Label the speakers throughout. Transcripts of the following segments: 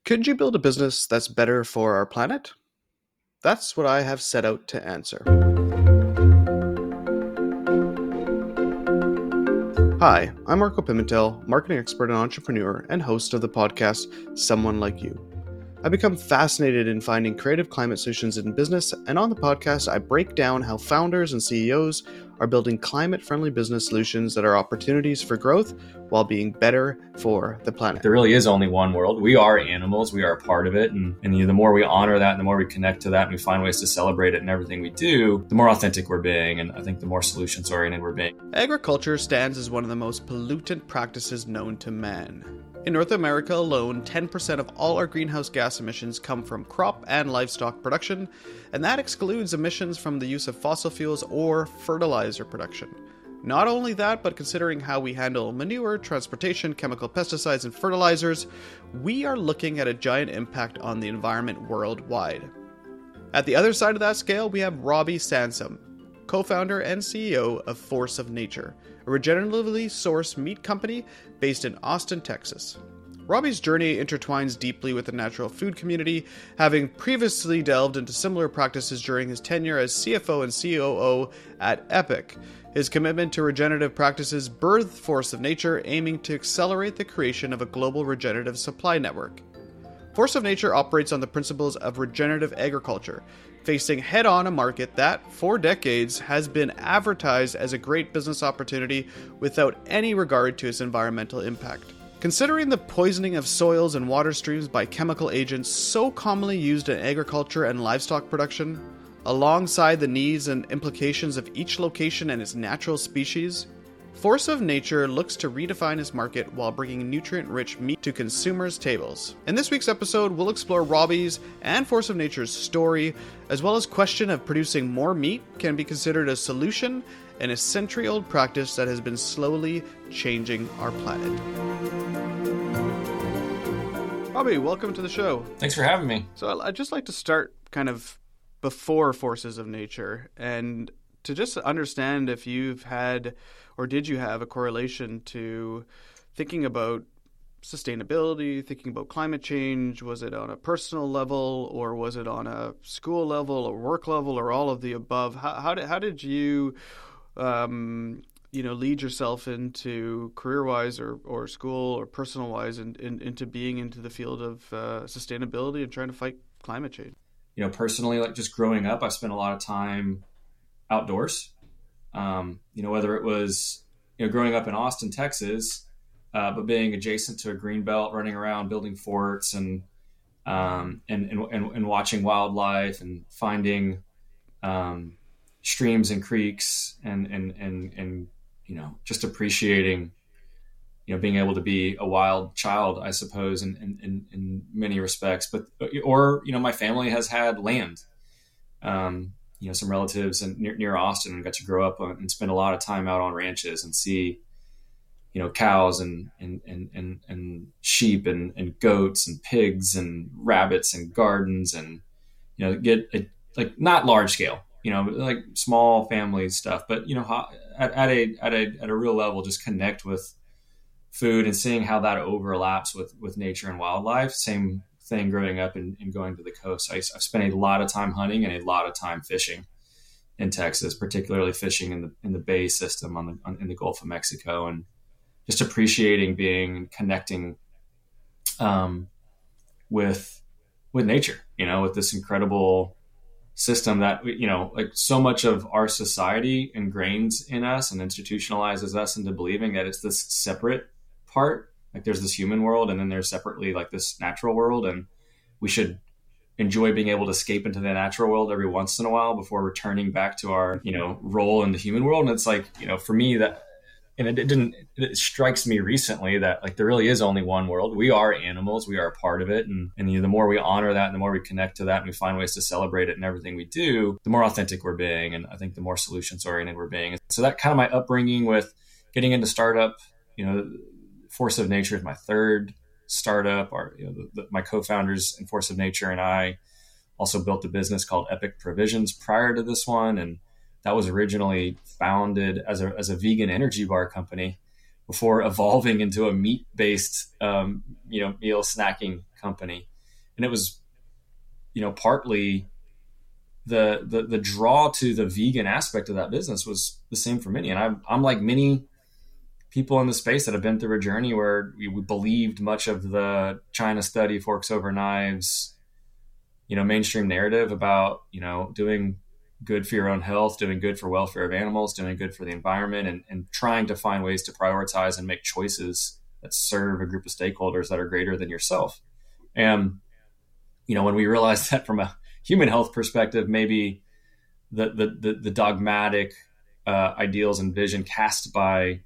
Speaker 1: Could you build a business that's better for our planet? That's what I have set out to answer. Hi, I'm Marco Pimentel, marketing expert and entrepreneur, and host of the podcast Someone Like You. I've become fascinated in finding creative climate solutions in business, and on the podcast, I break down how founders and CEOs are building climate-friendly business solutions that are opportunities for growth while being better for the planet.
Speaker 2: There really is only one world. We are animals. We are a part of it. And the more we honor that and the more we connect to that and we find ways to celebrate it in everything we do, the more authentic we're being. And I think the more solutions-oriented we're being.
Speaker 1: Agriculture stands as one of the most pollutant practices known to man. In North America alone, 10% of all our greenhouse gas emissions come from crop and livestock production, and that excludes emissions from the use of fossil fuels or fertilizer production. Not only that, but considering how we handle manure, transportation, chemical pesticides, and fertilizers, we are looking at a giant impact on the environment worldwide. At the other side of that scale, we have Robbie Sansom, co-founder and CEO of Force of Nature, a regeneratively sourced meat company based in Austin, Texas. Robbie's journey intertwines deeply with the natural food community, having previously delved into similar practices during his tenure as CFO and COO at Epic. His commitment to regenerative practices birthed Force of Nature, aiming to accelerate the creation of a global regenerative supply network. Force of Nature operates on the principles of regenerative agriculture, facing head-on a market that, for decades, has been advertised as a great business opportunity without any regard to its environmental impact. Considering the poisoning of soils and water streams by chemical agents so commonly used in agriculture and livestock production, alongside the needs and implications of each location and its natural species, Force of Nature looks to redefine its market while bringing nutrient-rich meat to consumers' tables. In this week's episode, we'll explore Robbie's and Force of Nature's story, as well as question of producing more meat can be considered a solution in a century-old practice that has been slowly changing our planet. Robbie, welcome to the show.
Speaker 2: Thanks for having me.
Speaker 1: So I'd just like to start kind of before Forces of Nature and to just understand if you've had or did you have a correlation to thinking about sustainability, thinking about climate change? Was it on a personal level or was it on a school level or work level or all of the above? How did you lead yourself into career-wise or school or personal-wise into being into the field of sustainability and trying to fight climate change?
Speaker 2: Personally, like just growing up, I spent a lot of time outdoors. Whether it was, growing up in Austin, Texas, but being adjacent to a green belt, running around, building forts and watching wildlife and finding, streams and creeks and just appreciating, being able to be a wild child, I suppose, in many respects, or my family has had land, some relatives near Austin and got to grow up and spend a lot of time out on ranches and see, cows and sheep and goats and pigs and rabbits and gardens and, not large scale, like small family stuff, but, at a real level, just connect with food and seeing how that overlaps with nature and wildlife. Same thing growing up and going to the coast. I've spent a lot of time hunting and a lot of time fishing in Texas, particularly fishing in the Bay system in the Gulf of Mexico, and just appreciating being and connecting with nature, with this incredible system that, like so much of our society ingrains in us and institutionalizes us into believing that it's this separate part. Like there's this human world and then there's separately like this natural world, and we should enjoy being able to escape into the natural world every once in a while before returning back to our, role in the human world. And it's like, for me that, and it strikes me recently that like there really is only one world. We are animals. We are a part of it. And the more we honor that and the more we connect to that and we find ways to celebrate it in everything we do, the more authentic we're being. And I think the more solutions oriented we're being. So that kind of my upbringing with getting into startup, Force of Nature is my third startup. My co-founders in Force of Nature and I also built a business called Epic Provisions prior to this one. And that was originally founded as a vegan energy bar company before evolving into a meat-based, meal snacking company. And it was, partly the draw to the vegan aspect of that business was the same for many. And I'm like many people in the space that have been through a journey where we believed much of the China study, forks over knives, mainstream narrative about, doing good for your own health, doing good for welfare of animals, doing good for the environment, and trying to find ways to prioritize and make choices that serve a group of stakeholders that are greater than yourself. And, when we realized that from a human health perspective, maybe the dogmatic ideals and vision cast by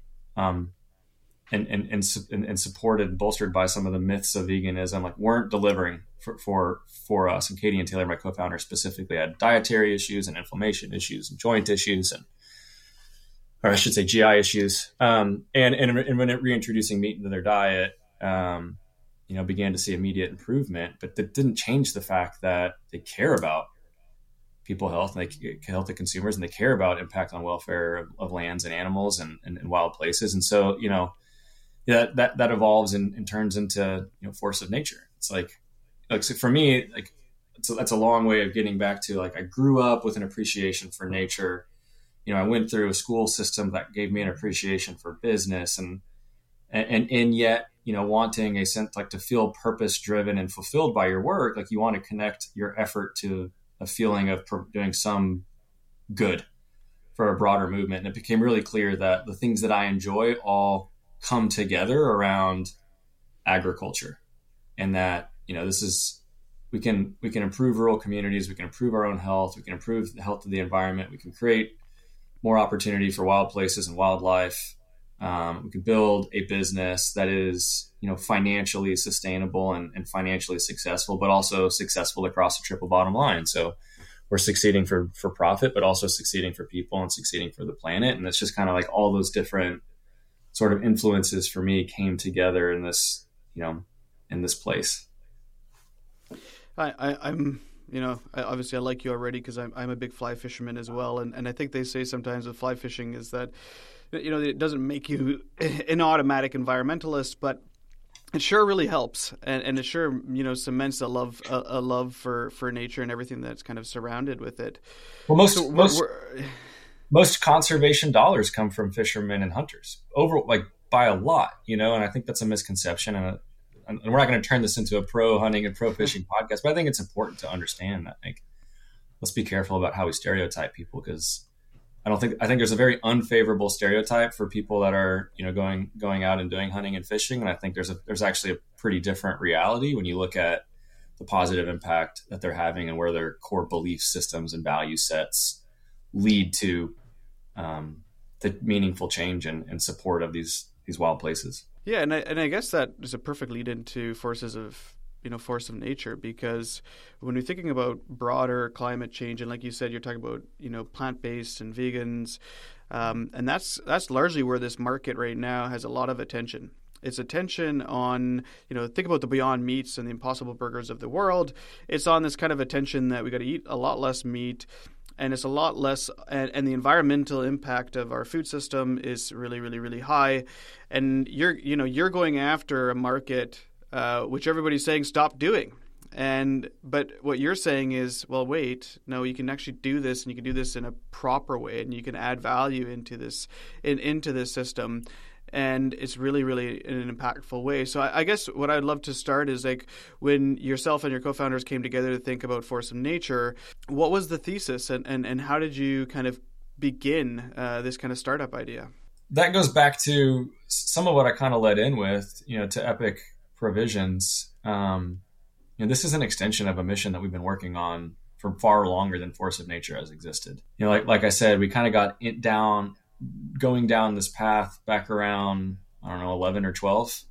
Speaker 2: and supported and bolstered by some of the myths of veganism, like weren't delivering for us. And Katie and Taylor, my co-founders, specifically had dietary issues and inflammation issues and joint issues, or I should say GI issues. And when reintroducing meat into their diet, began to see immediate improvement, but that didn't change the fact that they care about people health and they health of consumers, and they care about impact on welfare of lands and animals and wild places. And so, that evolves and turns into, force of nature. It's like so for me, that's a long way of getting back to, I grew up with an appreciation for nature. I went through a school system that gave me an appreciation for business and yet, wanting a sense, to feel purpose driven and fulfilled by your work. You want to connect your effort to a feeling of doing some good for a broader movement. And it became really clear that the things that I enjoy all come together around agriculture, and that, we can improve rural communities. We can improve our own health. We can improve the health of the environment. We can create more opportunity for wild places and wildlife. We can build a business that is, financially sustainable and financially successful, but also successful across the triple bottom line. So we're succeeding for profit, but also succeeding for people and succeeding for the planet. And it's just kind of all those different sort of influences for me came together in this, in this place.
Speaker 1: I'm obviously I like you already because I'm a big fly fisherman as well. And I think they say sometimes with fly fishing is that, it doesn't make you an automatic environmentalist, but it sure really helps, and it sure cements a love for nature and everything that's kind of surrounded with it.
Speaker 2: Well, most conservation dollars come from fishermen and hunters, by a lot, and I think that's a misconception. And we're not going to turn this into a pro hunting and pro fishing podcast, but I think it's important to understand that. Let's be careful about how we stereotype people, because I think there's a very unfavorable stereotype for people that are, going out and doing hunting and fishing. And I think there's actually a pretty different reality when you look at the positive impact that they're having and where their core belief systems and value sets lead to the meaningful change and support of these wild places.
Speaker 1: Yeah, and I guess that is a perfect lead into force of nature, because when you're thinking about broader climate change, and like you said, you're talking about plant-based and vegans, and that's largely where this market right now has a lot of attention. It's attention on, think about the Beyond Meats and the Impossible Burgers of the world. It's on this kind of attention that we got to eat a lot less meat, and it's a lot less, and the environmental impact of our food system is really, really, really high. And you're going after a market which everybody's saying stop doing. But what you're saying is, well, wait, no, you can actually do this, and you can do this in a proper way, and you can add value into this system. And it's really, really in an impactful way. So I guess what I'd love to start is when yourself and your co-founders came together to think about Force of Nature, what was the thesis, and how did you kind of begin this kind of startup idea?
Speaker 2: That goes back to some of what I kind of led in with, to Epic Provisions. This is an extension of a mission that we've been working on for far longer than Force of Nature has existed. Like I said, we kind of got it going down this path back around, 11 or 12.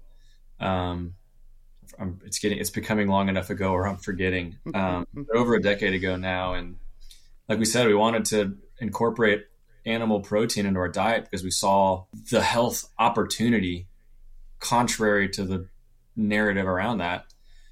Speaker 2: It's becoming long enough ago where I'm forgetting. Over a decade ago now. And like we said, we wanted to incorporate animal protein into our diet because we saw the health opportunity contrary to the narrative around that.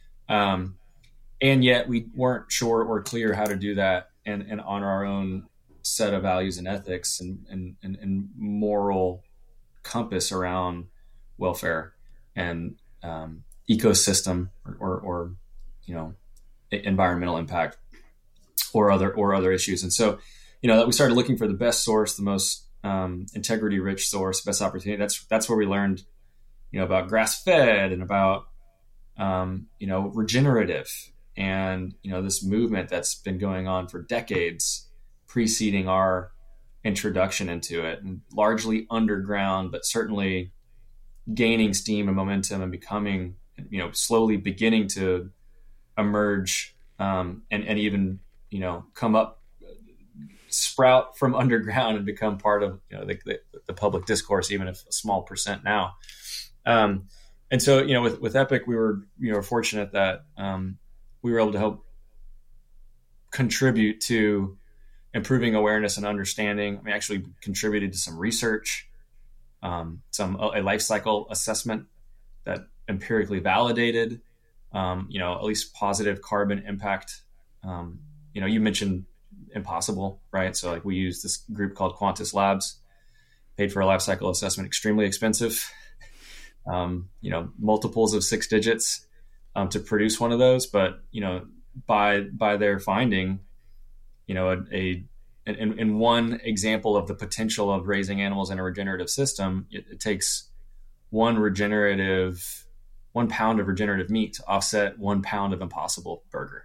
Speaker 2: And yet we weren't sure or clear how to do that and honor our own set of values and ethics and moral compass around welfare and ecosystem or environmental impact or other issues. And so, that we started looking for the best source, the most integrity rich source, best opportunity. That's where we learned, about grass fed and about, regenerative and, this movement that's been going on for decades preceding our introduction into it, and largely underground, but certainly gaining steam and momentum and becoming, slowly beginning to emerge, and even, come up, sprout from underground and become part of, the public discourse, even if a small percent now. And so, with Epic, we were, fortunate that we were able to help contribute to improving awareness and understanding. We actually contributed to some research, a life cycle assessment that empirically validated, at least positive carbon impact. You mentioned Impossible, right? So like we use this group called Quantus Labs, paid for a life cycle assessment, extremely expensive, multiples of 6 digits to produce one of those. But, by their finding, in one example of the potential of raising animals in a regenerative system, it takes 1 pound of regenerative meat to offset 1 pound of Impossible burger.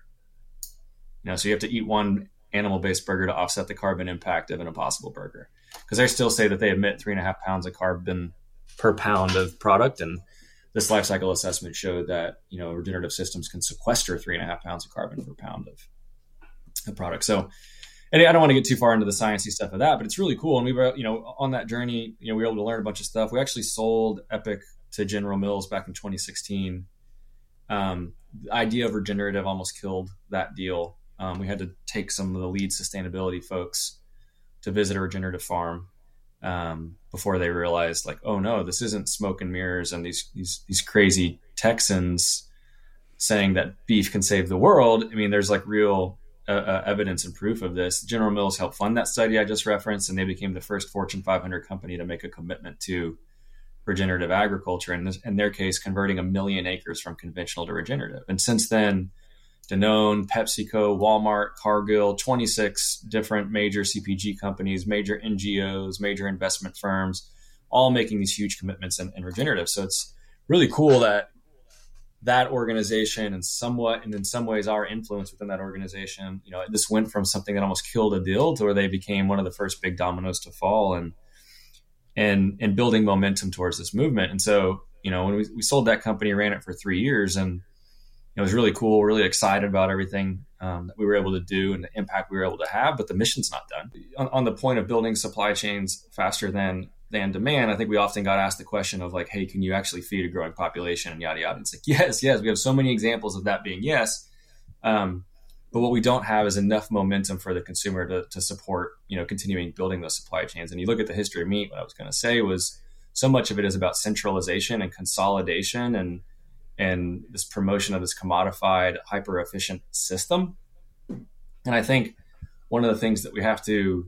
Speaker 2: So you have to eat 1 animal-based burger to offset the carbon impact of an Impossible burger, because they still say that they emit 3.5 pounds of carbon per pound of product. And this life cycle assessment showed that, regenerative systems can sequester 3.5 pounds of carbon per pound of the product. So, and I don't want to get too far into the sciencey stuff of that, but it's really cool. And we were, on that journey, we were able to learn a bunch of stuff. We actually sold Epic to General Mills back in 2016. The idea of regenerative almost killed that deal. We had to take some of the lead sustainability folks to visit a regenerative farm before they realized, like, oh no, this isn't smoke and mirrors and these crazy Texans saying that beef can save the world. I mean, there's like real evidence and proof of this. General Mills helped fund that study I just referenced, and they became the first Fortune 500 company to make a commitment to regenerative agriculture. And in their case, converting 1 million acres from conventional to regenerative. And since then, Danone, PepsiCo, Walmart, Cargill, 26 different major CPG companies, major NGOs, major investment firms, all making these huge commitments in regenerative. So it's really cool that organization and in some ways our influence within that organization, this went from something that almost killed a deal to where they became one of the first big dominoes to fall and building momentum towards this movement. And so, when we sold that company, ran it for 3 years, and it was really cool, really excited about everything that we were able to do and the impact we were able to have, but the mission's not done. On the point of building supply chains faster than demand, I think we often got asked the question of like, hey, can you actually feed a growing population and yada, yada. It's like, yes, we have so many examples of that being yes. But what we don't have is enough momentum for the consumer to support, continuing building those supply chains. And you look at the history of meat, what I was going to say was so much of it is about centralization and consolidation and this promotion of this commodified, hyper efficient system. And I think one of the things that we have to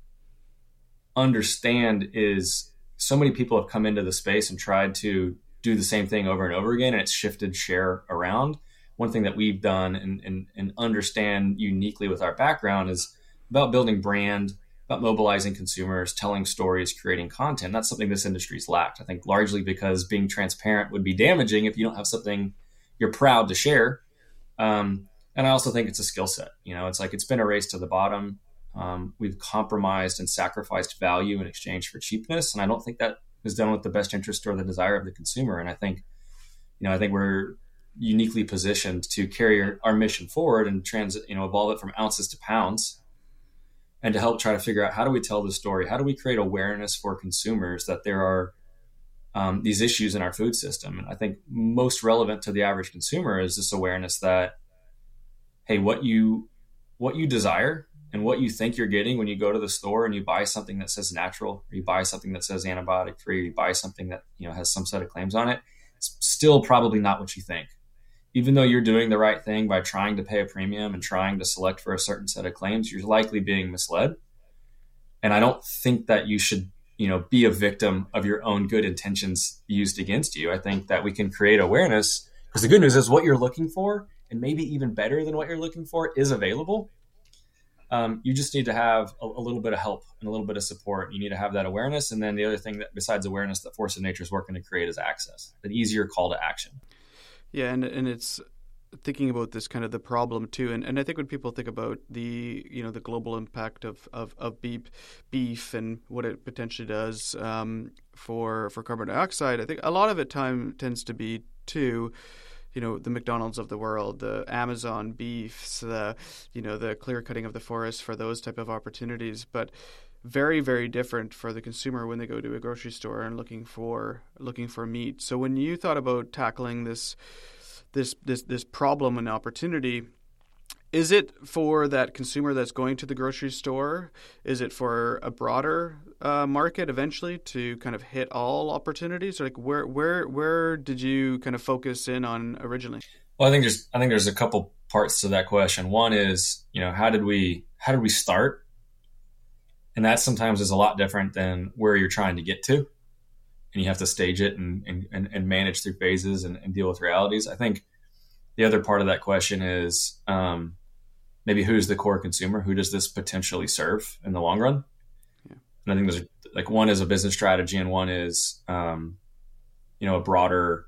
Speaker 2: understand is so many people have come into the space and tried to do the same thing over and over again, and it's shifted share around. One thing that we've done and understand uniquely with our background is about building brand, about mobilizing consumers, telling stories, creating content. That's something this industry's lacked, I think, largely because being transparent would be damaging if you don't have something you're proud to share. And I also think it's a skill set. It's like it's been a race to the bottom. We've compromised and sacrificed value in exchange for cheapness. And I don't think that is done with the best interest or the desire of the consumer. And I think we're uniquely positioned to carry our mission forward and evolve it from ounces to pounds, and to help try to figure out, how do we tell the story? How do we create awareness for consumers that there are these issues in our food system? And I think most relevant to the average consumer is this awareness that, hey, what you desire and what you think you're getting when you go to the store and you buy something that says natural, or you buy something that says antibiotic free, or you buy something that has some set of claims on it, it's still probably not what you think. Even though you're doing the right thing by trying to pay a premium and trying to select for a certain set of claims, you're likely being misled. And I don't think that you should, be a victim of your own good intentions used against you. I think that we can create awareness, because the good news is what you're looking for and maybe even better than what you're looking for is available. You just need to have a little bit of help and a little bit of support. You need to have that awareness. And then the other thing that besides awareness that Force of Nature is working to create is access, an easier call to action.
Speaker 1: Yeah, and it's thinking about this kind of the problem too, and I think when people think about the the global impact of beef and what it potentially does for carbon dioxide, I think a lot of it tends to be too, the McDonald's of the world, the Amazon beefs, the clear cutting of the forest for those type of opportunities, but very, very different for the consumer when they go to a grocery store and looking for meat. So when you thought about tackling this problem and opportunity, is it for that consumer that's going to the grocery store? Is it for a broader market eventually to kind of hit all opportunities? Or like where did you kind of focus in on originally?
Speaker 2: Well, I think there's a couple parts to that question. One is, how did we start? And that sometimes is a lot different than where you're trying to get to. And you have to stage it and manage through phases and deal with realities. I think the other part of that question is maybe who's the core consumer? Who does this potentially serve in the long run? Yeah. And I think there's like one is a business strategy and one is, a broader,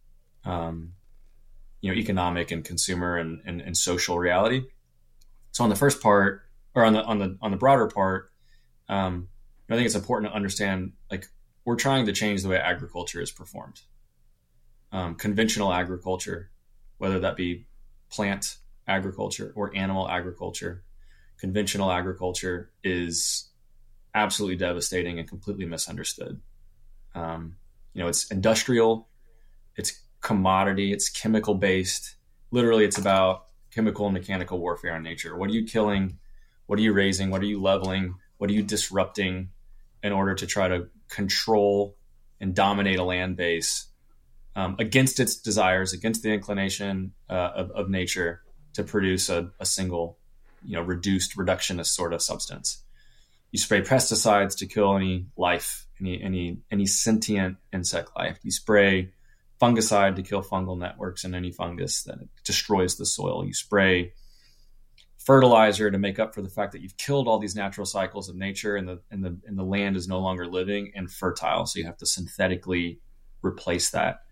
Speaker 2: economic and consumer and social reality. So on the first part, or on the broader part, I think it's important to understand, like, we're trying to change the way agriculture is performed. Conventional agriculture, whether that be plant agriculture or animal agriculture, conventional agriculture is absolutely devastating and completely misunderstood. It's industrial, it's commodity, it's chemical based. Literally, it's about chemical and mechanical warfare on nature. What are you killing? What are you raising? What are you leveling? What are you disrupting in order to try to control and dominate a land base against its desires, against the inclination of nature to produce a single, reductionist sort of substance? You spray pesticides to kill any life, any sentient insect life. You spray fungicide to kill fungal networks and any fungus that destroys the soil. You spray fertilizer to make up for the fact that you've killed all these natural cycles of nature and the land is no longer living and fertile. So you have to synthetically replace that.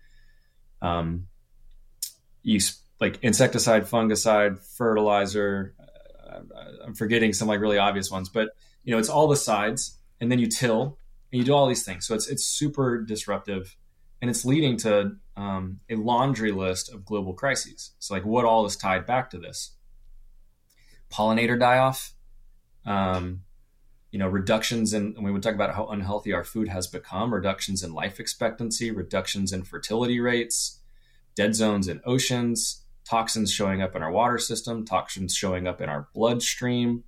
Speaker 2: Like insecticide, fungicide, fertilizer. I'm forgetting some like really obvious ones, but it's all the sides, and then you till and you do all these things. So it's super disruptive, and it's leading to a laundry list of global crises. So like what all is tied back to this? Pollinator die-off, reductions in, when we talk about how unhealthy our food has become, reductions in life expectancy, reductions in fertility rates, dead zones in oceans, toxins showing up in our water system, toxins showing up in our bloodstream,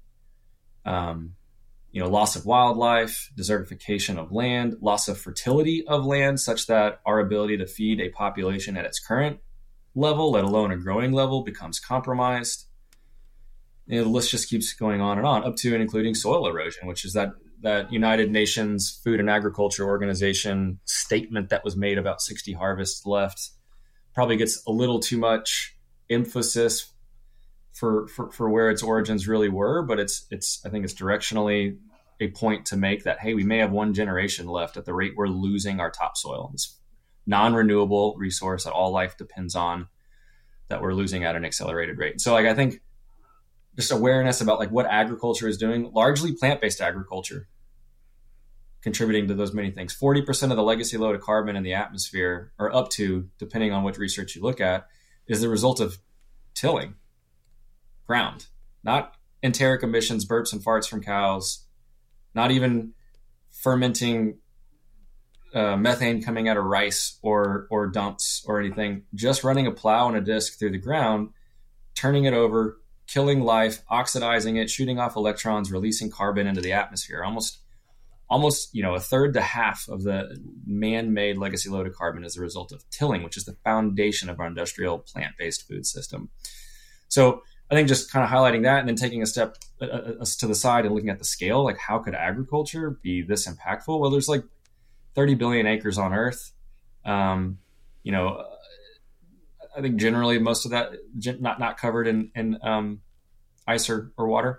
Speaker 2: loss of wildlife, desertification of land, loss of fertility of land, such that our ability to feed a population at its current level, let alone a growing level, becomes compromised. The list just keeps going on, up to and including soil erosion, which is that United Nations Food and Agriculture Organization statement that was made about 60 harvests left. Probably gets a little too much emphasis for where its origins really were, but I think it's directionally a point to make that, hey, we may have one generation left at the rate we're losing our topsoil, this non-renewable resource that all life depends on, that we're losing at an accelerated rate. So I think just awareness about what agriculture is doing, largely plant-based agriculture, contributing to those many things. 40% of the legacy load of carbon in the atmosphere, or up to, depending on which research you look at, is the result of tilling ground, not enteric emissions, burps and farts from cows, not even fermenting methane coming out of rice or dumps or anything, just running a plow and a disc through the ground, turning it over, killing life, oxidizing it, shooting off electrons, releasing carbon into the atmosphere. Almost a third to half of the man-made legacy load of carbon is the result of tilling, which is the foundation of our industrial plant-based food system. So I think just kind of highlighting that and then taking a step to the side and looking at the scale, like how could agriculture be this impactful? Well, there's like 30 billion acres on Earth. I think generally most of that not covered in ice or water.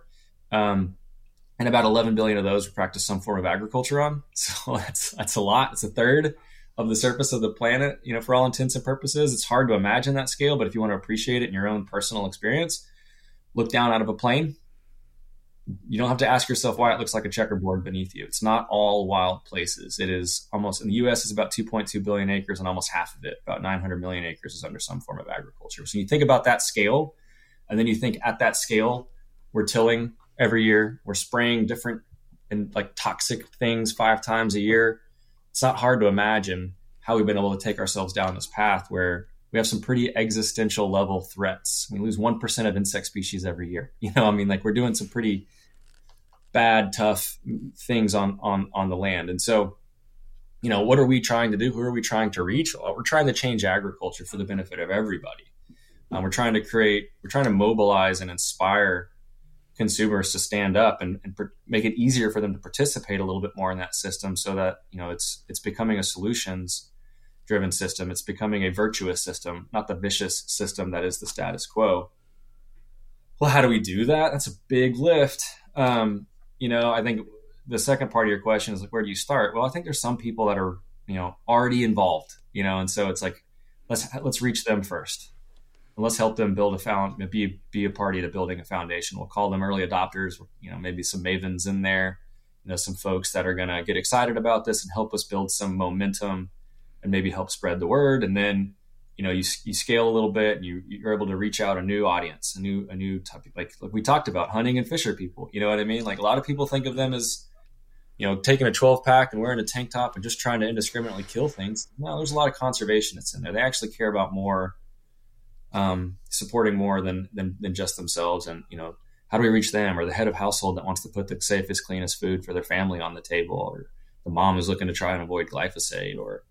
Speaker 2: And about 11 billion of those we practice some form of agriculture on. So that's a lot. It's a third of the surface of the planet, for all intents and purposes. It's hard to imagine that scale, but if you want to appreciate it in your own personal experience, look down out of a plane. You don't have to ask yourself why it looks like a checkerboard beneath you. It's not all wild places. It is almost, in the US, it's about 2.2 billion acres, and almost half of it, about 900 million acres, is under some form of agriculture. So you think about that scale, and then you think at that scale, we're tilling every year, we're spraying different and like toxic things 5 times a year. It's not hard to imagine how we've been able to take ourselves down this path where we have some pretty existential level threats. We lose 1% of insect species every year. We're doing some pretty bad, tough things on the land. And so, what are we trying to do? Who are we trying to reach? Well, we're trying to change agriculture for the benefit of everybody. We're trying to mobilize and inspire consumers to stand up and make it easier for them to participate a little bit more in that system, so that it's becoming a solutions driven system. It's becoming a virtuous system, not the vicious system that is the status quo. Well, how do we do that? That's a big lift. I think the second part of your question is like, where do you start? Well, I think there's some people that are already involved, and so it's like let's reach them first. And let's help them build be a party to building a foundation. We'll call them early adopters, maybe some mavens in there, some folks that are going to get excited about this and help us build some momentum and maybe help spread the word. And then, you scale a little bit and you're able to reach out a new audience, a new type, like we talked about, hunting and fisher people. You know what I mean? Like a lot of people think of them as, taking a 12 pack and wearing a tank top and just trying to indiscriminately kill things. No, there's a lot of conservationists in there. They actually care about more, supporting more than just themselves. And, how do we reach them, or the head of household that wants to put the safest, cleanest food for their family on the table, or the mom who's looking to try and avoid glyphosate, or,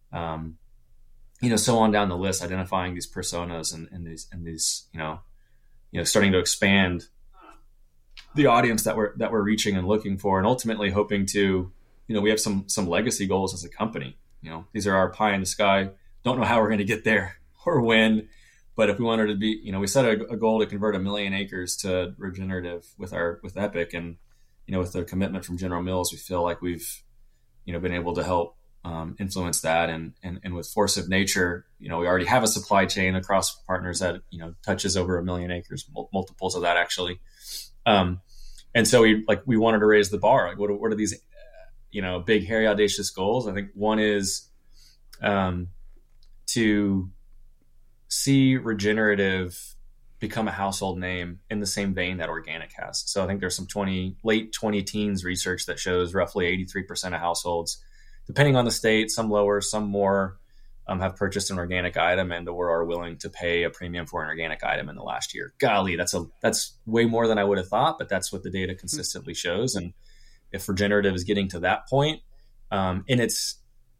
Speaker 2: so on down the list, identifying these personas and these, starting to expand the audience that we're reaching and looking for, and ultimately hoping to, we have some legacy goals as a company. These are our pie in the sky. Don't know how we're going to get there or when, but if we wanted to be, we set a goal to convert 1 million acres to regenerative with EPIC, and, with the commitment from General Mills, we feel like we've, been able to help influence that. And with Force of Nature, we already have a supply chain across partners that, touches over 1 million acres, multiples of that actually. And so we wanted to raise the bar. Like, what are these, big, hairy, audacious goals? I think one is to see regenerative become a household name in the same vein that organic has. So I think there's some late 20-teens research that shows roughly 83% of households, depending on the state, some lower, some more, have purchased an organic item and or are willing to pay a premium for an organic item in the last year. Golly, that's way more than I would have thought, but that's what the data consistently shows. And if regenerative is getting to that point, in its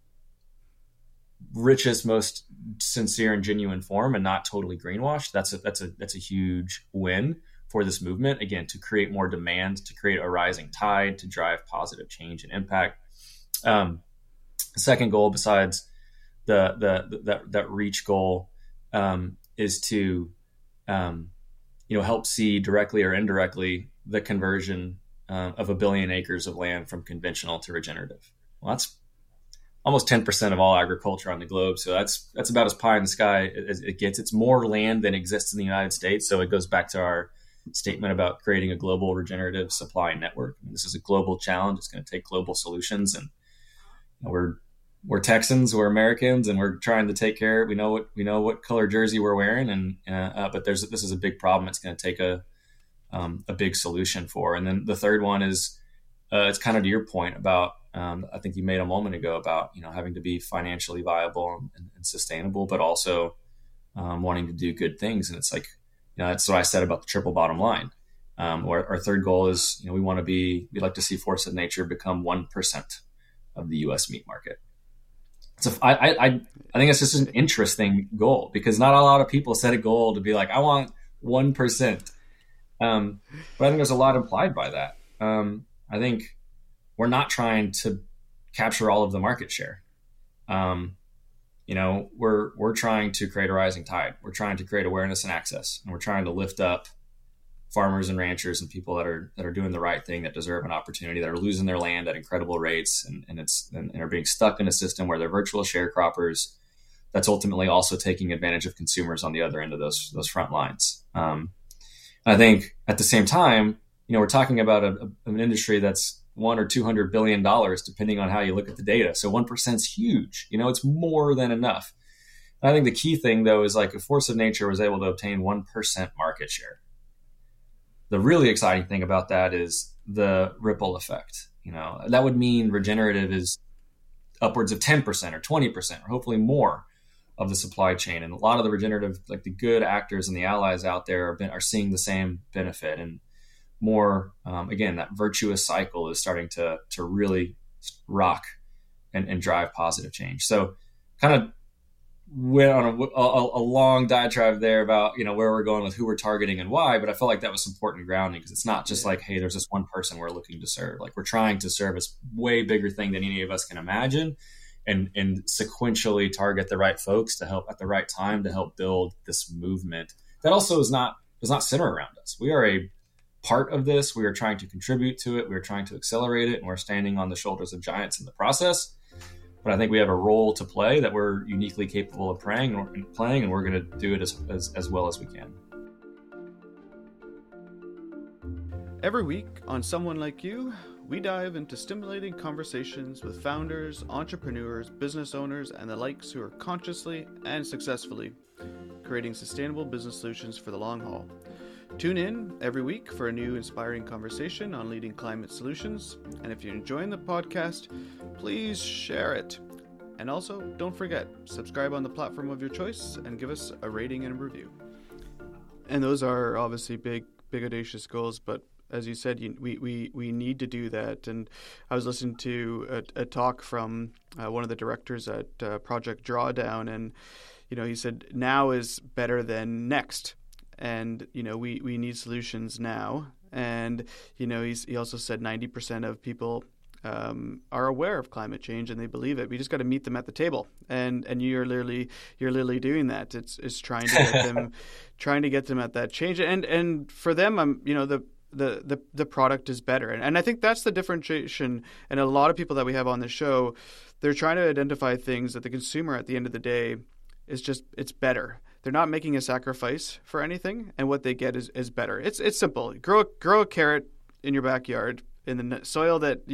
Speaker 2: richest, most sincere and genuine form, and not totally greenwashed, that's a huge win for this movement. Again, to create more demand, to create a rising tide, to drive positive change and impact. The second goal, besides that reach goal, is to help see directly or indirectly the conversion of 1 billion acres of land from conventional to regenerative. Well, that's almost 10% of all agriculture on the globe. So that's about as pie in the sky as it gets. It's more land than exists in the United States. So it goes back to our statement about creating a global regenerative supply network. I mean, this is a global challenge. It's going to take global solutions, and we're Texans, we're Americans, and we're trying to take care. We know what color jersey we're wearing, and but this is a big problem. It's going to take a big solution for. And then the third one is it's kind of to your point about. I think you made a moment ago about having to be financially viable and sustainable, but also wanting to do good things. And it's like that's what I said about the triple bottom line. Our third goal is we'd like to see Force of Nature become 1% of the U.S. meat market. So I think it's just an interesting goal, because not a lot of people set a goal to be like, I want 1%. But I think there's a lot implied by that. I think we're not trying to capture all of the market share. we're trying to create a rising tide. We're trying to create awareness and access, and we're trying to lift up farmers and ranchers and people that are doing the right thing, that deserve an opportunity, that are losing their land at incredible rates, and are being stuck in a system where they're virtual sharecroppers. That's ultimately also taking advantage of consumers on the other end of those front lines. I think at the same time, we're talking about an industry that's $100 or $200 billion, depending on how you look at the data. So 1% is huge. It's more than enough. And I think the key thing, though, is like, if Force of Nature was able to obtain 1% market share, the really exciting thing about that is the ripple effect. That would mean regenerative is upwards of 10% or 20% or hopefully more of the supply chain. And a lot of the regenerative, like the good actors and the allies out there, are seeing the same benefit. And more, again, that virtuous cycle is starting to really rock and drive positive change. So kind of went on a long diatribe there about, where we're going with who we're targeting and why, but I felt like that was important grounding, because it's not just like, hey, there's this one person we're looking to serve. Like, we're trying to serve a way bigger thing than any of us can imagine, and sequentially target the right folks to help at the right time to help build this movement that also does not center around us. We are a part of this. We are trying to contribute to it. We are trying to accelerate it, and we're standing on the shoulders of giants in the process. But I think we have a role to play that we're uniquely capable of playing, and we're going to do it as well as we can.
Speaker 1: Every week on Someone Like You, we dive into stimulating conversations with founders, entrepreneurs, business owners, and the likes who are consciously and successfully creating sustainable business solutions for the long haul. Tune in every week for a new inspiring conversation on leading climate solutions. And if you're enjoying the podcast, please share it. And also, don't forget, subscribe on the platform of your choice and give us a rating and a review. And those are obviously big audacious goals, but as you said, we need to do that. And I was listening to a talk from one of the directors at Project Drawdown, and he said now is better than next, and we need solutions now. And he also said 90% of people are aware of climate change and they believe it. We just got to meet them at the table, and you're literally doing that. It's trying to get them at that change, and for them, the product is better. And I think that's the differentiation. And a lot of people that we have on the show, they're trying to identify things that the consumer at the end of the day it's better. They're not making a sacrifice for anything, and what they get is better. It's simple. Grow a carrot in your backyard in the soil that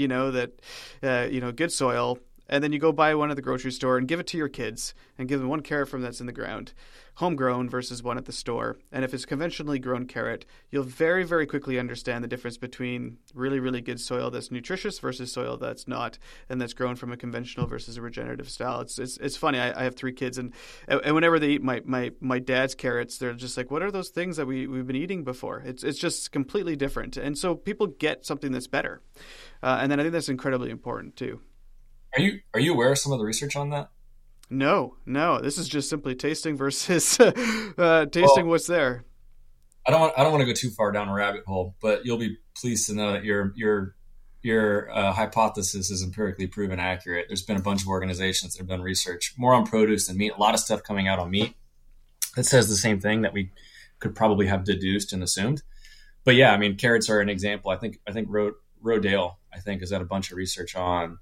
Speaker 1: good soil, and then you go buy one at the grocery store and give it to your kids and give them one carrot from that's in the ground, homegrown versus one at the store. And if it's conventionally grown carrot, you'll very, very quickly understand the difference between really, really good soil that's nutritious versus soil that's not, and that's grown from a conventional versus a regenerative style. It's funny. I have 3 kids, and whenever they eat my dad's carrots, they're just like, what are those things that we've been eating before? It's just completely different. And so people get something that's better. And then I think that's incredibly important too.
Speaker 2: Are you aware of some of the research on that?
Speaker 1: No. This is just simply tasting versus tasting what's there.
Speaker 2: I don't want to go too far down a rabbit hole, but you'll be pleased to know that your hypothesis is empirically proven accurate. There's been a bunch of organizations that have done research more on produce than meat. A lot of stuff coming out on meat that says the same thing that we could probably have deduced and assumed. But yeah, I mean, carrots are an example. I think Rodale, has had a bunch of research on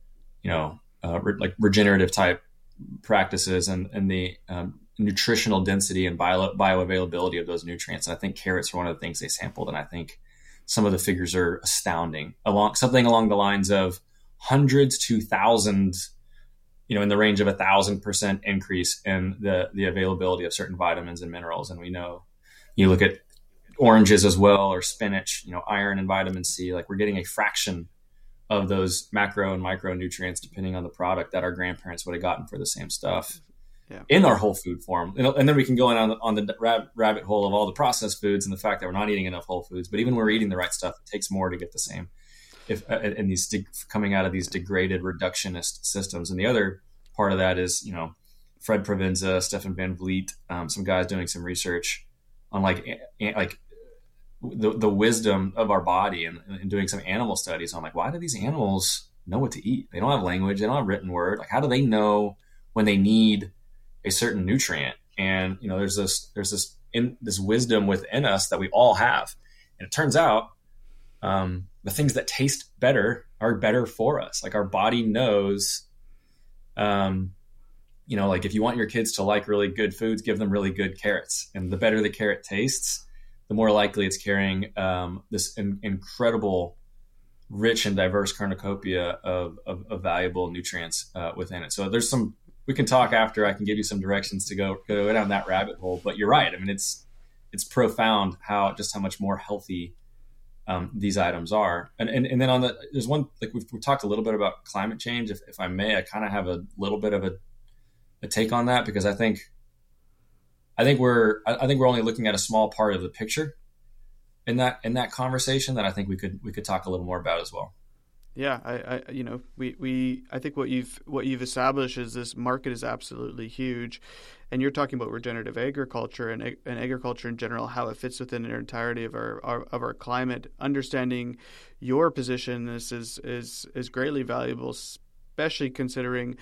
Speaker 2: like regenerative type practices and the nutritional density and bioavailability of those nutrients. And I think carrots are one of the things they sampled. And I think some of the figures are astounding, something along the lines of hundreds to thousands, in the range of 1,000% increase in the availability of certain vitamins and minerals. And we know, you look at oranges as well, or spinach, iron and vitamin C, like we're getting a fraction of those macro and micronutrients, depending on the product, that our grandparents would have gotten for the same stuff in our whole food form. And then we can go on the rabbit hole of all the processed foods and the fact that we're not eating enough whole foods. But even when we're eating the right stuff, it takes more to get the same. And these coming out of these degraded reductionist systems. And the other part of that is, Fred Provenza, Stefan Van Vliet, some guys doing some research on like the wisdom of our body and doing some animal studies on like, why do these animals know what to eat? They don't have language. They don't have written word. Like, how do they know when they need a certain nutrient. And, there's this wisdom within us that we all have. And it turns out, the things that taste better are better for us. Like our body knows, like if you want your kids to like really good foods, give them really good carrots. And the better the carrot tastes, the more likely it's carrying this incredible, rich and diverse cornucopia of valuable nutrients within it. So we can talk after. I can give you some directions to go down that rabbit hole. But you're right. I mean, it's profound how much more healthy these items are. And then there's one, like we've talked a little bit about climate change. If I may, I kind of have a little bit of a take on that, because I think we're only looking at a small part of the picture in that conversation that I think we could talk a little more about as well.
Speaker 1: Yeah, I think what you've established is this market is absolutely huge, and you're talking about regenerative agriculture and agriculture in general, how it fits within the entirety of our climate. Understanding your position, this is greatly valuable, especially considering,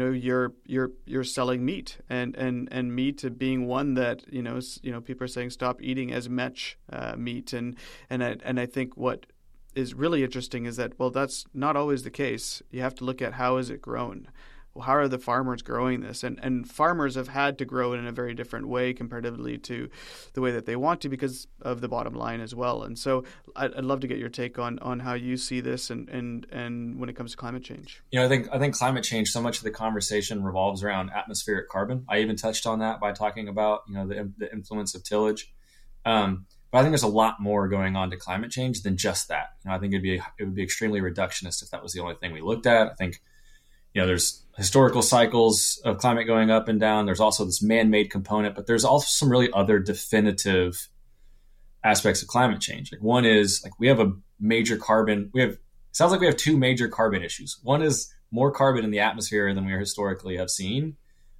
Speaker 1: you're selling meat and meat being one that people are saying stop eating as much meat, and I think what is really interesting is that, well, that's not always the case. You have to look at how is it grown. Well, how are the farmers growing this? And farmers have had to grow it in a very different way comparatively to the way that they want to, because of the bottom line as well. And so I'd love to get your take on how you see this and when it comes to climate change.
Speaker 2: I think climate change, so much of the conversation revolves around atmospheric carbon. I even touched on that by talking about the influence of tillage. But I think there's a lot more going on to climate change than just that. I think it would be extremely reductionist if that was the only thing we looked at. I think, there's historical cycles of climate going up and down. There's also this man-made component, but there's also some really other definitive aspects of climate change. Like one is we have a major carbon. Sounds like we have two major carbon issues. One is more carbon in the atmosphere than we historically have seen.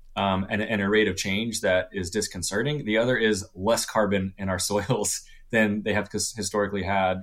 Speaker 2: And a rate of change that is disconcerting. The other is less carbon in our soils than they have historically had,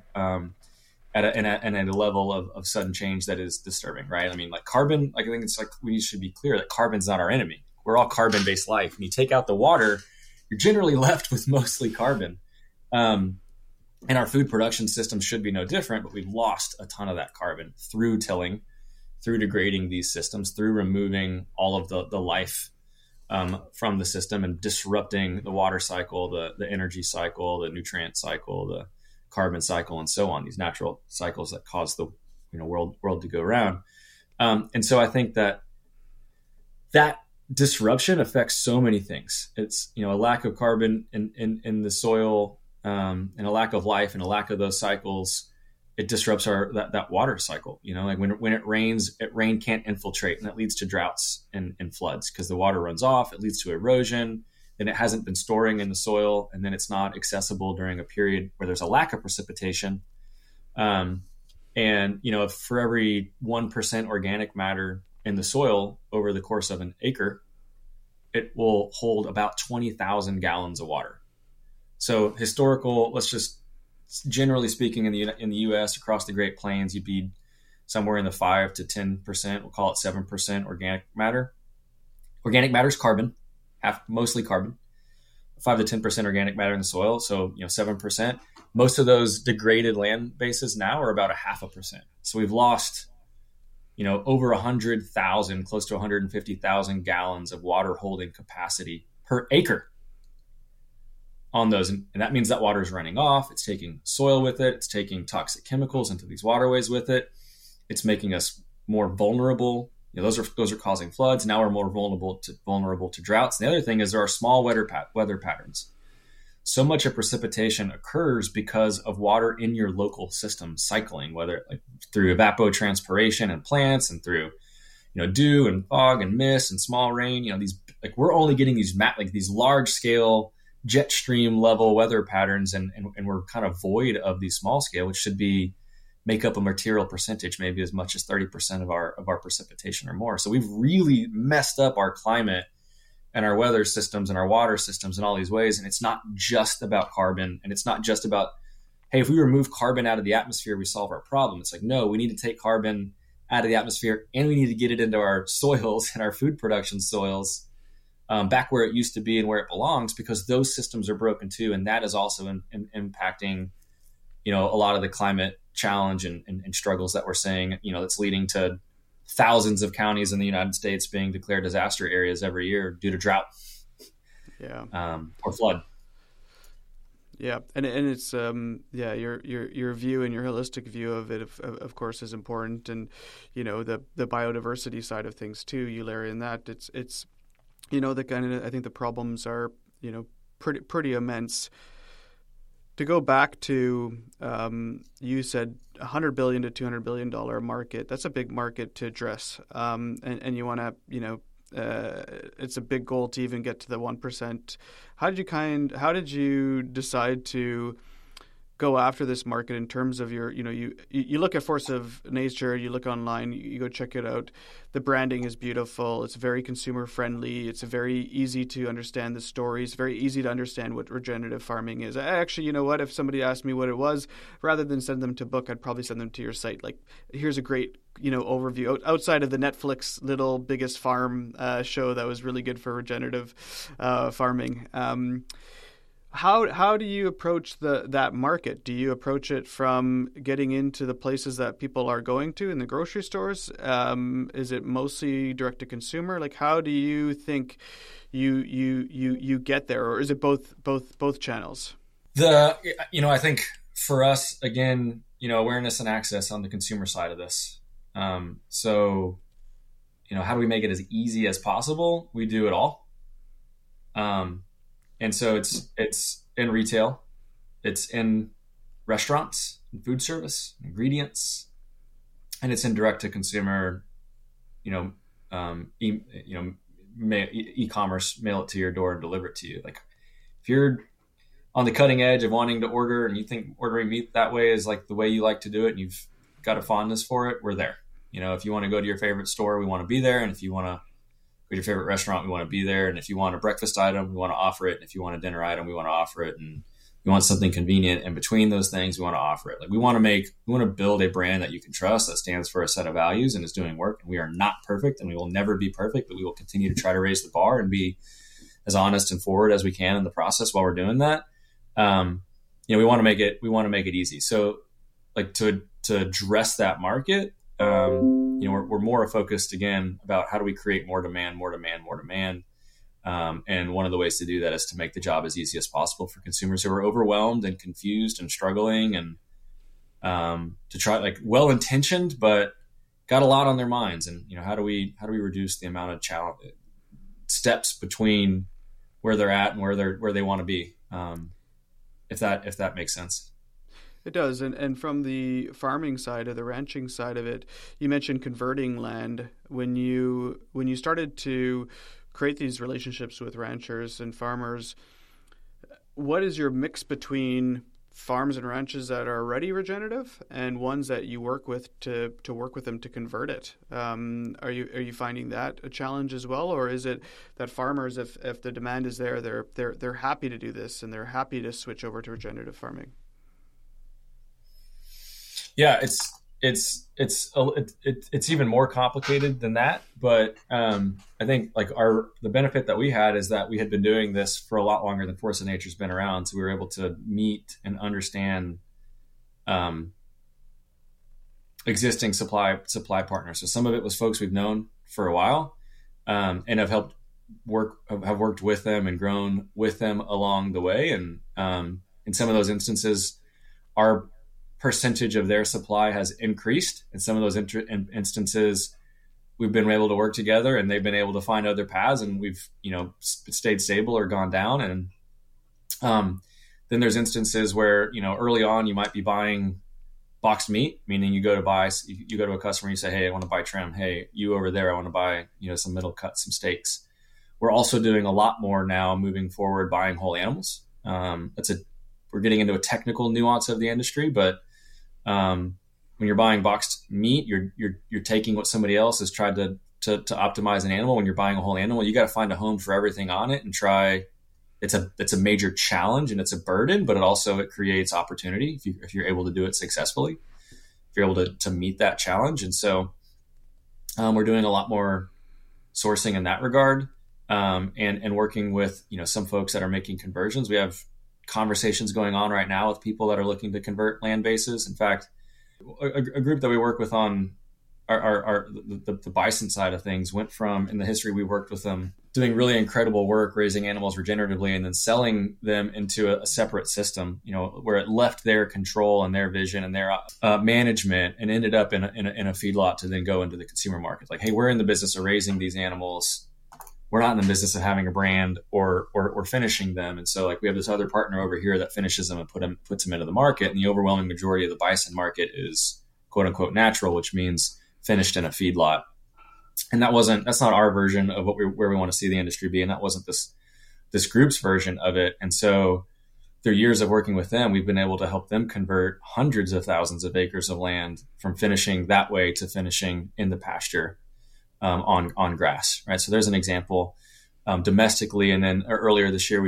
Speaker 2: at a level of sudden change that is disturbing, right? I mean, like carbon, I think it's we should be clear that carbon's not our enemy. We're all carbon-based life. When you take out the water, you're generally left with mostly carbon. And our food production system should be no different, but we've lost a ton of that carbon through tilling, through degrading these systems, through removing all of the life from the system and disrupting the water cycle, the energy cycle, the nutrient cycle, the carbon cycle, and so on, these natural cycles that cause the world to go around. And so I think that disruption affects so many things. It's a lack of carbon in the soil, and a lack of life and a lack of those cycles. It disrupts that water cycle. Like when it rains, rain can't infiltrate, and that leads to droughts and floods because the water runs off. It leads to erosion. Then it hasn't been storing in the soil, and then it's not accessible during a period where there's a lack of precipitation. And if for every 1% organic matter in the soil over the course of an acre, it will hold about 20,000 gallons of water. So generally speaking, in the U.S. across the Great Plains, you'd be somewhere in the 5 to 10%. We'll call it 7% organic matter. Organic matter is carbon, mostly carbon. 5 to 10% organic matter in the soil. So 7%. Most of those degraded land bases now are about 0.5%. So we've lost over 100,000, close to 150,000 gallons of water holding capacity per acre on those. And that means that water is running off. It's taking soil with it. It's taking toxic chemicals into these waterways with it. It's making us more vulnerable. Those are causing floods. Now we're more vulnerable to droughts. And the other thing is there are small weather patterns. So much of precipitation occurs because of water in your local system cycling, whether through evapotranspiration and plants and through dew and fog and mist and small rain. We're only getting these large scale jet stream level weather patterns, and we're kind of void of these small scale, which should make up a material percentage, maybe as much as 30% of our precipitation or more. So we've really messed up our climate and our weather systems and our water systems in all these ways. And it's not just about carbon, and it's not just about, hey, if we remove carbon out of the atmosphere, we solve our problem. It's like, no, we need to take carbon out of the atmosphere, and we need to get it into our soils and our food production soils, back where it used to be and where it belongs, because those systems are broken too. And that is also impacting, a lot of the climate challenge and struggles that we're seeing, that's leading to thousands of counties in the United States being declared disaster areas every year due to drought, or flood.
Speaker 1: Yeah, and it's your view and your holistic view of it, of course, is important, and the biodiversity side of things too. You layer in that it's the kind of, I think the problems are pretty immense. To go back to you said $100 billion to $200 billion market. That's a big market to address, and you want to it's a big goal to even get to the 1%. How did you decide to go after this market in terms of your, you look at Force of Nature, you look online, you go check it out. The branding is beautiful. It's very consumer friendly. It's very easy to understand the stories, very easy to understand what regenerative farming is. Actually, you know what? If somebody asked me what it was, rather than send them to book, I'd probably send them to your site. Like, here's a great, overview outside of the Netflix Little Biggest Farm show that was really good for regenerative farming. How do you approach that market? Do you approach it from getting into the places that people are going to in the grocery stores? Is it mostly direct to consumer? Like, how do you think you get there, or is it both channels?
Speaker 2: I think for us, again, awareness and access on the consumer side of this. So how do we make it as easy as possible? We do it all. And so it's in retail, it's in restaurants and food service, ingredients, and it's in direct to consumer, e-commerce, mail it to your door and deliver it to you. Like, if you're on the cutting edge of wanting to order and you think ordering meat that way is like the way you like to do it and you've got a fondness for it, we're there. If you want to go to your favorite store, we want to be there. And if you want to go to your favorite restaurant, we want to be there. And if you want a breakfast item, we want to offer it. And if you want a dinner item, we want to offer it. And we want something convenient in between those things, we want to offer it. Like, we want to build a brand that you can trust, that stands for a set of values and is doing work. And we are not perfect, and we will never be perfect, but we will continue to try to raise the bar and be as honest and forward as we can in the process while we're doing that. We want to make it easy. So, like, to address that market, we're more focused again about how do we create more demand. And one of the ways to do that is to make the job as easy as possible for consumers who are overwhelmed and confused and struggling, and to try, like, well-intentioned, but got a lot on their minds. And, how do we reduce the amount of steps between where they're at and where they want to be? If that makes sense.
Speaker 1: It does. And from the farming side or the ranching side of it, you mentioned converting land. When you started to create these relationships with ranchers and farmers, what is your mix between farms and ranches that are already regenerative and ones that you work with to work with them to convert it? Are you finding that a challenge as well, or is it that farmers, if the demand is there, they're happy to do this and they're happy to switch over to regenerative farming?
Speaker 2: Yeah, it's even more complicated than that. But I think, like, the benefit that we had is that we had been doing this for a lot longer than Force of Nature's been around. So we were able to meet and understand existing supply partners. So some of it was folks we've known for a while, and have worked with them and grown with them along the way. And in some of those instances, our percentage of their supply has increased. In some of those instances, we've been able to work together and they've been able to find other paths, and we've, stayed stable or gone down. And then there's instances where, early on you might be buying boxed meat, meaning you go to a customer and you say, hey, I want to buy trim. Hey, you over there, I want to buy, some middle cut, some steaks. We're also doing a lot more now moving forward, buying whole animals. We're getting into a technical nuance of the industry, but when you're buying boxed meat, you're taking what somebody else has tried to optimize an animal. When you're buying a whole animal, you got to find a home for everything on it and try. It's a major challenge and it's a burden, but it creates opportunity if you're able to do it successfully, if you're able to meet that challenge. And so We're doing a lot more sourcing in that regard, and working with some folks that are making conversions. We have conversations going on right now with people that are looking to convert land bases. In fact, a group that we work with on the bison side of things went from, in the history we worked with them, doing really incredible work raising animals regeneratively and then selling them into a separate system, where it left their control and their vision and their management, and ended up in a feedlot to then go into the consumer market. Like, hey, we're in the business of raising these animals. We're not in the business of having a brand or finishing them. And so, like, we have this other partner over here that finishes them and puts them into the market. And the overwhelming majority of the bison market is quote unquote natural, which means finished in a feedlot. And that's not our version of where we want to see the industry be. And that wasn't this group's version of it. And so through years of working with them, we've been able to help them convert hundreds of thousands of acres of land from finishing that way to finishing in the pasture, on grass, right? So there's an example, domestically. And then earlier this year, we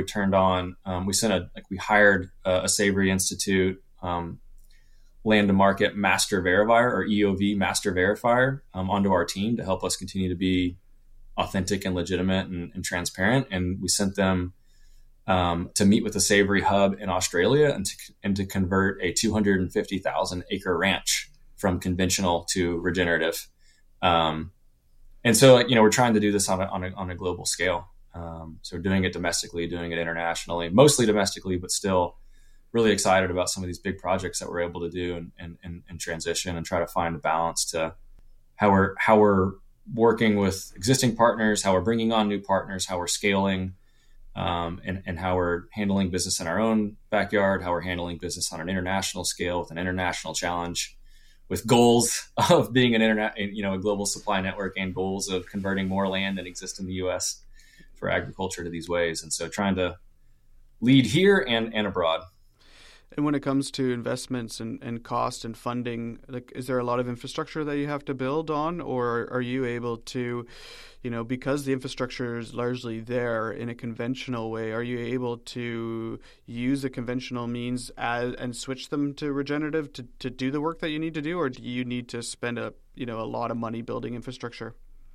Speaker 2: hired a Savory Institute, land to market master verifier, or EOV master verifier, onto our team to help us continue to be authentic and legitimate and transparent. And we sent them to meet with the Savory Hub in Australia and to convert a 250,000 acre ranch from conventional to regenerative. And so, we're trying to do this on a global scale. So we're doing it domestically, doing it internationally, mostly domestically, but still really excited about some of these big projects that we're able to do and transition and try to find a balance to how we're working with existing partners, how we're bringing on new partners, how we're scaling, and how we're handling business in our own backyard, how we're handling business on an international scale with an international challenge, with goals of being a global supply network, and goals of converting more land than exists in the U.S. for agriculture to these ways. And so trying to lead here and abroad.
Speaker 1: And when it comes to investments and cost and funding, like, is there a lot of infrastructure that you have to build on, or are you able to, because the infrastructure is largely there in a conventional way, are you able to use the conventional means and switch them to regenerative to do the work that you need to do, or do you need to spend a lot of money building infrastructure?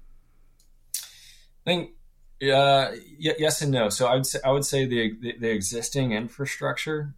Speaker 2: I think yes and no. So I would say the existing infrastructure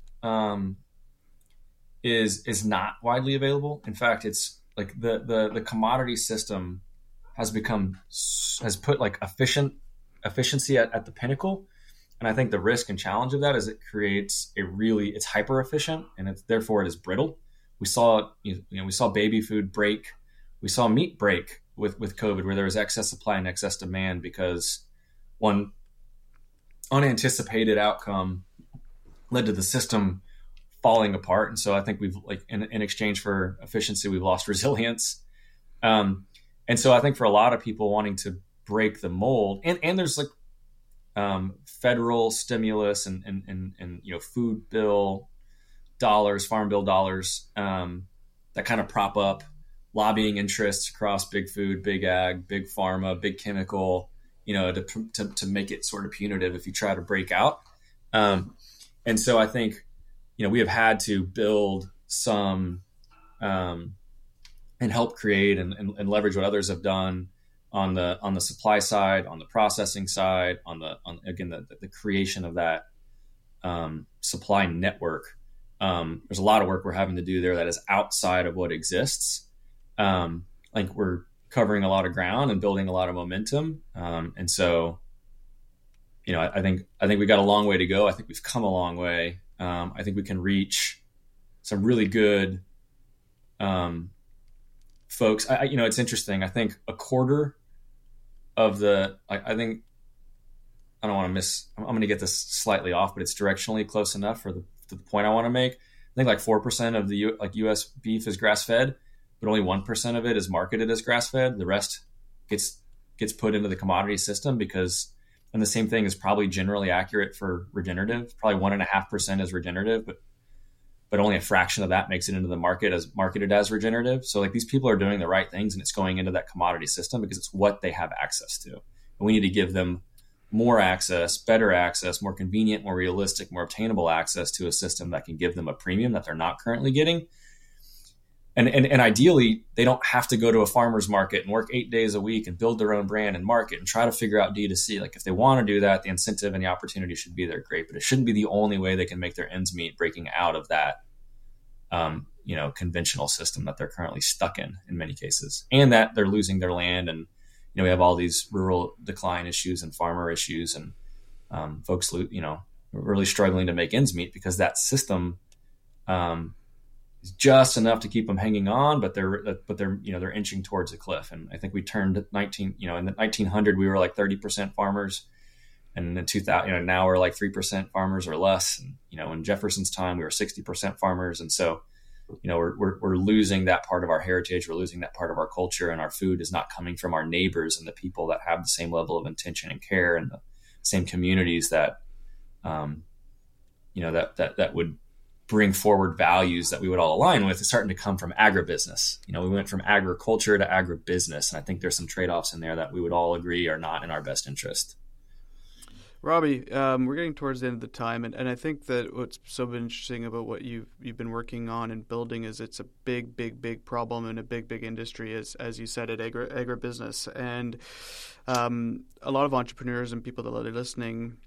Speaker 2: is not widely available. In fact, it's like the commodity system has put like efficiency at the pinnacle. And I think the risk and challenge of that is it creates it's hyper efficient, and therefore it is brittle. We saw baby food break. We saw meat break with COVID, where there was excess supply and excess demand because one unanticipated outcome led to the system falling apart. And so I think we've, like, in exchange for efficiency, we've lost resilience. And so I think for a lot of people wanting to break the mold, and there's federal stimulus and food bill dollars, farm bill dollars, that kind of prop up lobbying interests across big food, big ag, big pharma, big chemical, to make it sort of punitive if you try to break out. And so I think, we have had to build some, and help create and leverage what others have done on the supply side, on the processing side, on the creation of that supply network. There's a lot of work we're having to do there that is outside of what exists. Like, we're covering a lot of ground and building a lot of momentum. And so, I think we've got a long way to go. I think we've come a long way. I think we can reach some really good folks. It's interesting. I think a quarter of I'm going to get this slightly off, but it's directionally close enough for the point I want to make. I think like 4% of the U.S. beef is grass fed, but only 1% of it is marketed as grass fed. The rest gets put into the commodity system and the same thing is probably generally accurate for regenerative. Probably 1.5% is regenerative, but only a fraction of that makes it into the market as marketed as regenerative. So, like, these people are doing the right things, and it's going into that commodity system because it's what they have access to. And we need to give them more access, better access, more convenient, more realistic, more obtainable access to a system that can give them a premium that they're not currently getting. and ideally they don't have to go to a farmer's market and work 8 days a week and build their own brand and market and try to figure out D2C. Like if they want to do that, the incentive and the opportunity should be there. Great. But it shouldn't be the only way they can make their ends meet, breaking out of that, conventional system that they're currently stuck in many cases, and that they're losing their land. And, we have all these rural decline issues and farmer issues, and folks, really struggling to make ends meet because that system is just enough to keep them hanging on, but they're inching towards a cliff. And I think we turned in the 1900 we were like 30% farmers, and in 2000, now we're like 3% farmers or less. And, in Jefferson's time we were 60% farmers, and so we're losing that part of our heritage. We're losing that part of our culture, and our food is not coming from our neighbors and the people that have the same level of intention and care, and the same communities that that would bring forward values that we would all align with. It's starting to come from agribusiness. We went from agriculture to agribusiness, and I think there's some trade-offs in there that we would all agree are not in our best interest.
Speaker 1: Robbie, we're getting towards the end of the time, and I think that what's so interesting about what you've been working on and building is it's a big problem and a big industry, as you said, at agribusiness. And a lot of entrepreneurs and people that are listening,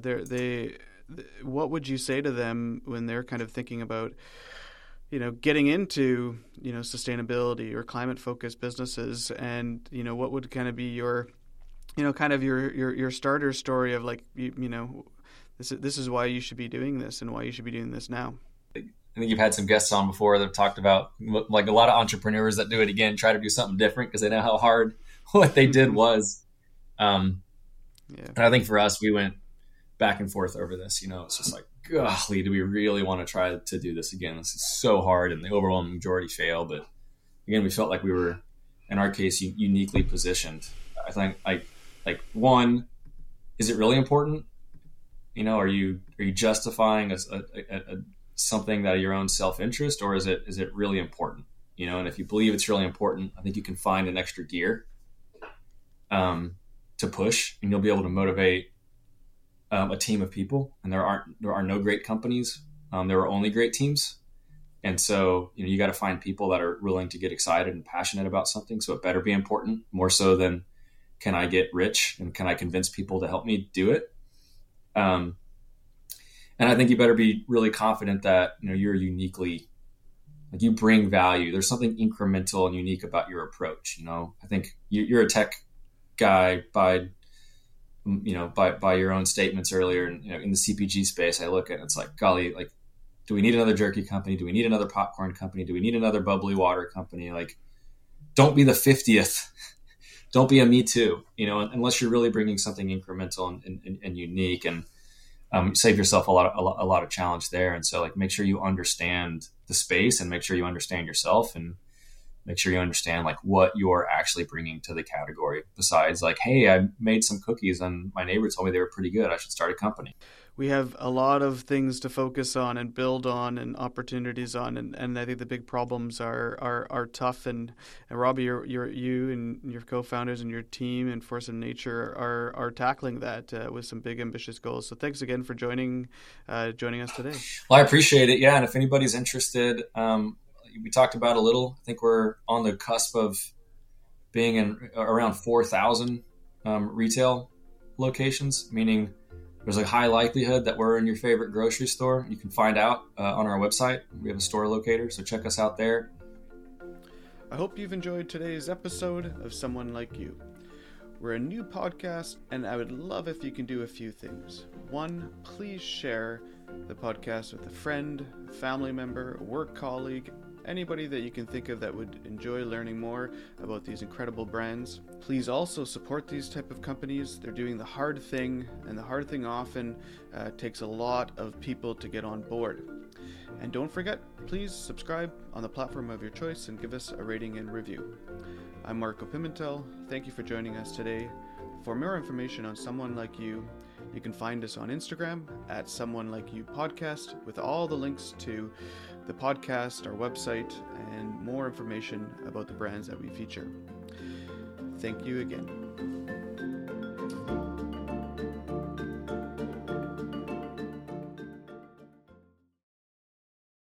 Speaker 1: what would you say to them when they're kind of thinking about, getting into, sustainability or climate focused businesses, and, what would kind of be your your starter story of like, this is why you should be doing this and why you should be doing this now?
Speaker 2: I think you've had some guests on before that have talked about, like, a lot of entrepreneurs that do it again, try to do something different because they know how hard what they did was. And I think for us, we went back and forth over this. It's just like, golly, do we really want to try to do this again? This is so hard, and the overwhelming majority fail. But again, we felt like we were, in our case, uniquely positioned. I think, like one, is it really important? Are you justifying a something that your own self-interest, or is it really important? And if you believe it's really important, I think you can find an extra gear to push, and you'll be able to motivate a team of people. And there are no great companies. There are only great teams. And so, you got to find people that are willing to get excited and passionate about something. So it better be important, more so than, can I get rich and can I convince people to help me do it? And I think you better be really confident that, you're uniquely, like, you bring value. There's something incremental and unique about your approach. I think you're a tech guy by your own statements earlier. And, in the CPG space, I look at it, it's like, golly, like, do we need another jerky company? Do we need another popcorn company? Do we need another bubbly water company? Like, don't be the 50th. Don't be a me too, unless you're really bringing something incremental and unique, and save yourself a lot of challenge there. And so, like, make sure you understand the space, and make sure you understand yourself, and make sure you understand, like, what you're actually bringing to the category. Besides, like, hey, I made some cookies and my neighbor told me they were pretty good, I should start a company.
Speaker 1: We have a lot of things to focus on and build on and opportunities on, and I think the big problems are tough. And Robbie, you and your co-founders and your team and Force of Nature are tackling that with some big ambitious goals. So thanks again for joining us today.
Speaker 2: Well, I appreciate it. Yeah, and if anybody's interested, we talked about a little. I think we're on the cusp of being in around 4,000 retail locations, meaning there's a high likelihood that we're in your favorite grocery store. You can find out on our website. We have a store locator, so check us out there.
Speaker 1: I hope you've enjoyed today's episode of Someone Like You. We're a new podcast, and I would love if you can do a few things. One, please share the podcast with a friend, a family member, a work colleague, anybody that you can think of that would enjoy learning more about these incredible brands. Please also support these type of companies. They're doing the hard thing, and the hard thing often takes a lot of people to get on board. And don't forget, please subscribe on the platform of your choice and give us a rating and review. I'm Marco Pimentel. Thank you for joining us today. For more information on Someone Like You, you can find us on Instagram at Someone Like You Podcast, with all the links to the podcast, our website, and more information about the brands that we feature. Thank you again.